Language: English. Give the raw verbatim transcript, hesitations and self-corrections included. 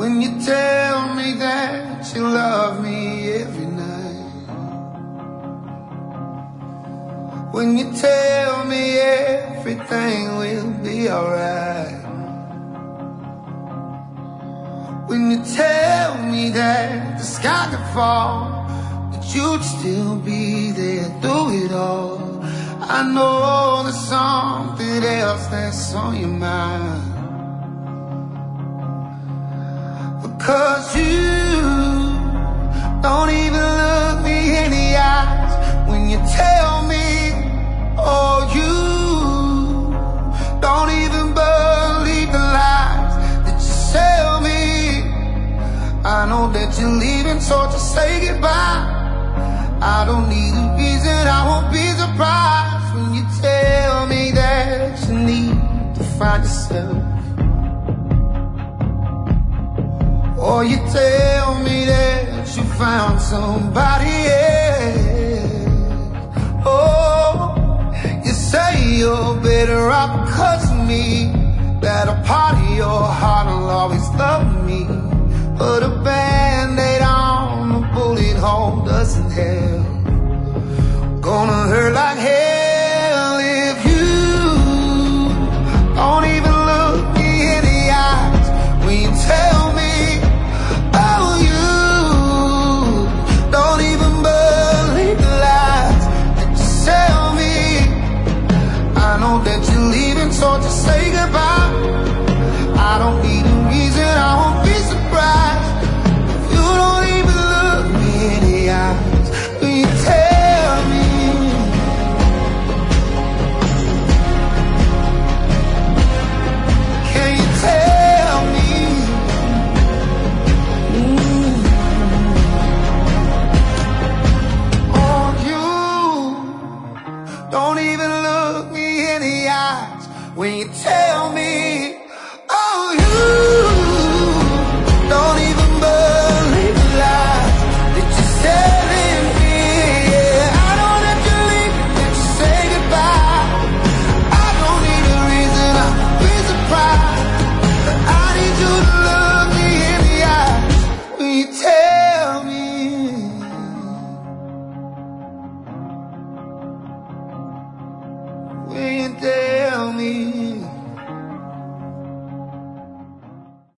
when you tell me that you love me every night, when you tell me everything will be alright, when you tell me that the sky could fall, that you'd still be there through it all. I know there's something else that's on your mind, because you don't even look me in the eyes when you tell me, oh, you don't even believe the lies that you tell me. I know that you're leaving, so just say goodbye. I don't need a reason, I won't be surprised when you tell me that you need to find yourself, or you tell me that you found somebody else. Oh, you say you're better off because of me, that a part of your heart will always love me, but a band-aid on a bullet hole doesn't help. Gonna hurt like hell if you don't even look me in the eyes when you tell me, oh, you don't even believe the lies that you tell me. I know that you're leaving, so just say goodbye. I don't need a reason, I won't be surprised if you don't even look me in the eyes when you tell me. Can you tell me? Mm. Oh, you don't even look me in the eyes when you tell me.